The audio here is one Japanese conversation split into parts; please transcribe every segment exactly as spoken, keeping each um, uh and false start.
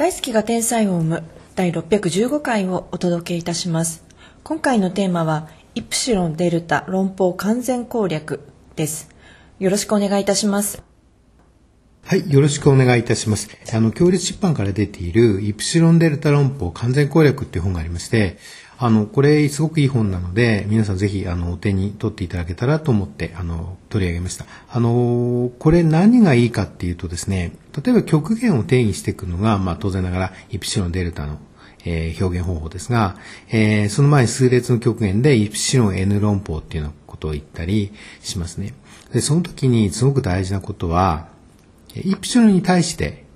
大好きが天才を生むだいろっぴゃくじゅうごかいをお届けいたします。今回のテーマはイプシロンデルタ論法完全攻略です。よろしくお願いいたします。 はい、よろしくお願いいたします。あの、共立出版から出ているイプシロンデルタ論法完全攻略っていう本がありまして、あの、これすごくいい本なので、皆さんぜひ、あの、お手に取っていただけたらと思って、あの、取り上げました。あの、これ何がいいかっていうとですね、例えば極限を定義していくのが、まあ当然ながらイプシロンデルタのえー、表現方法ですが、えー、その前に数列の極限でイプシロン N 論法っていうようなことを言ったりしますね。で、その時にすごく大事なことは、イプシロンに対して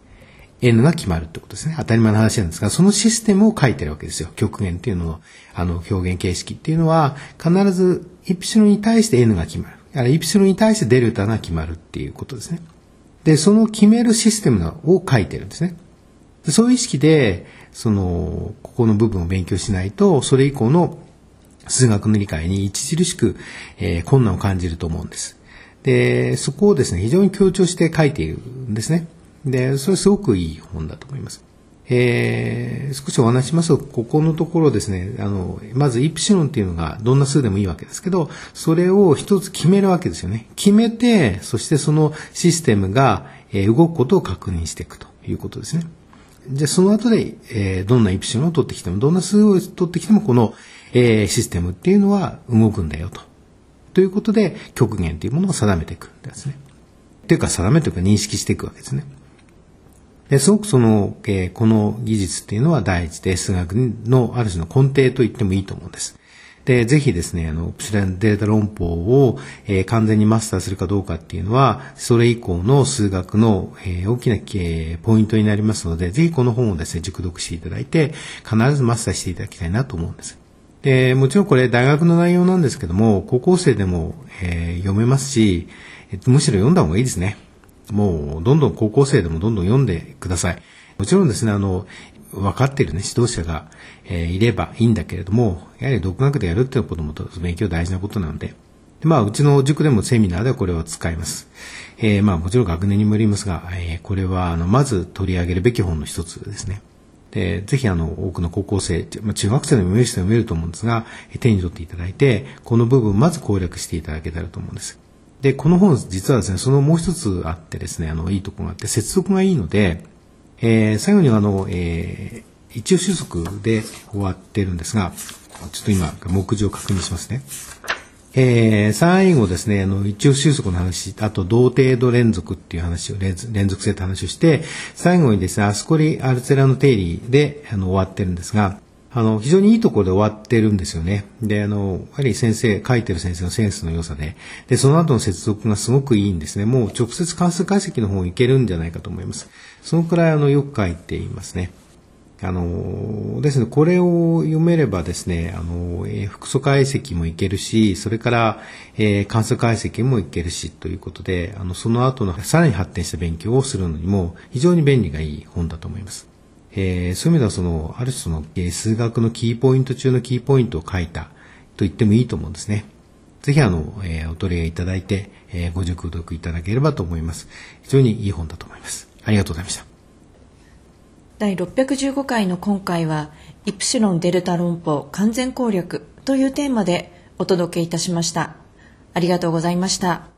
N が決まるってことですね。当たり前の話なんですが、そのシステムを書いてるわけですよ。極限っていうのの、あの、表現形式っていうのは、必ずイプシロンに対して N が決まる。だからイプシロンに対してデルタが決まるっていうことですね。で、その決めるシステムを書いてるんですね。そういう意識で、その、ここの部分を勉強しないと、それ以降の数学の理解に著しく、えー、困難を感じると思うんです。で、そこをですね、非常に強調して書いているんですね。で、それすごくいい本だと思います。えー、少しお話ししますと、ここのところですね、あの、まずイプシロンっていうのがどんな数でもいいわけですけど、それを一つ決めるわけですよね。決めて、そしてそのシステムが、えー、動くことを確認していくということですね。じゃあその後で、えー、どんなイプシロンを取ってきても、どんな数を取ってきても、この、えー、システムっていうのは動くんだよと。ということで、極限というものを定めていくんですね。というか、定めというか認識していくわけですね。ですごくその、えー、この技術っていうのは第一で、数学のある種の根底と言ってもいいと思うんです。で、ぜひですね、あの、イプシロンデルタ論法を、えー、完全にマスターするかどうかっていうのは、それ以降の数学の、えー、大きな、えー、ポイントになりますので、ぜひこの本をですね、熟読していただいて、必ずマスターしていただきたいなと思うんです。で、もちろんこれ大学の内容なんですけども、高校生でも、えー、読めますし、むしろ読んだ方がいいですね。もう、どんどん高校生でもどんどん読んでください。もちろんですね、あの、分かっているね、指導者が、えー、いればいいんだけれども、やはり独学でやるっていうことも勉強大事なことなので、でまあ、うちの塾でもセミナーではこれを使います。えー、まあ、もちろん学年にもよりますが、えー、これは、あの、まず取り上げるべき本の一つですね。で、ぜひ、あの、多くの高校生、まあ、中学生でも読める人は読めると思うんですが、手に取っていただいて、この部分をまず攻略していただけたらと思うんです。で、この本、実はですね、そのもう一つあってですね、あの、いいところがあって、接続がいいので、えー、最後にあの、えー、一応収束で終わってるんですが、ちょっと今、目次を確認しますね。えー、最後ですね、あの、一応収束の話、あと、同程度連続っていう話を、連続性って話をして、最後にですね、アスコリ・アルツェラの定理で、あの、終わってるんですが、あの、非常にいいところで終わってるんですよね。で、あの、やはり先生、書いてる先生のセンスの良さで、で、その後の接続がすごくいいんですね。もう直接関数解析の方いけるんじゃないかと思います。そのくらい、あの、よく書いていますね。あの、ですね、これを読めればですね、あの、えー、複素解析もいけるし、それから、えー、関数解析もいけるし、ということで、あの、その後のさらに発展した勉強をするのにも、非常に便利がいい本だと思います。えー、そういう意味ではその、ある種その、えー、数学のキーポイント中のキーポイントを書いたと言ってもいいと思うんですね。ぜひあの、えー、お取り合いいただいて、えー、ご熟読いただければと思います。非常にいい本だと思います。ありがとうございました。 だいろっぴゃくじゅうごかいの今回は、イプシロンデルタ論法完全攻略というテーマでお届けいたしました。ありがとうございました。